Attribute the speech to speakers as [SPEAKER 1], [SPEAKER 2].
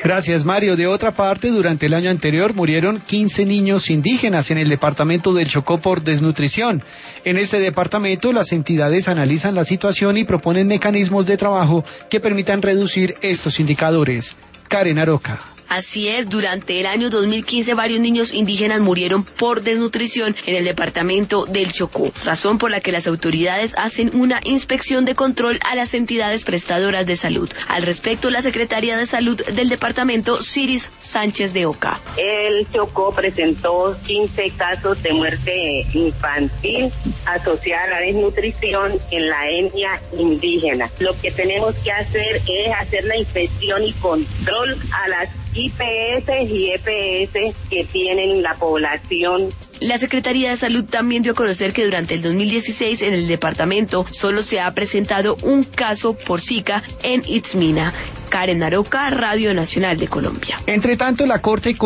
[SPEAKER 1] Gracias, Mario. De otra parte, durante el año anterior murieron 15 niños indígenas en el departamento del Chocó por desnutrición. En este departamento, las entidades analizan la situación y proponen mecanismos de trabajo que permitan reducir estos indicadores. Karen Aroca.
[SPEAKER 2] Así es, durante el año 2015 varios niños indígenas murieron por desnutrición en el departamento del Chocó, razón por la que las autoridades hacen una inspección de control a las entidades prestadoras de salud. Al respecto, la secretaria de Salud del departamento, Ciris Sánchez de Oca.
[SPEAKER 3] El Chocó presentó 15 casos de muerte infantil asociada a la desnutrición en la etnia indígena. Lo que tenemos que hacer es hacer la inspección y control a las IPS y EPS que tienen la población.
[SPEAKER 2] La Secretaría de Salud también dio a conocer que durante el 2016 en el departamento solo se ha presentado un caso por Zika en Itzmina. Karen Aroca, Radio Nacional de Colombia.
[SPEAKER 1] Entre tanto, la Corte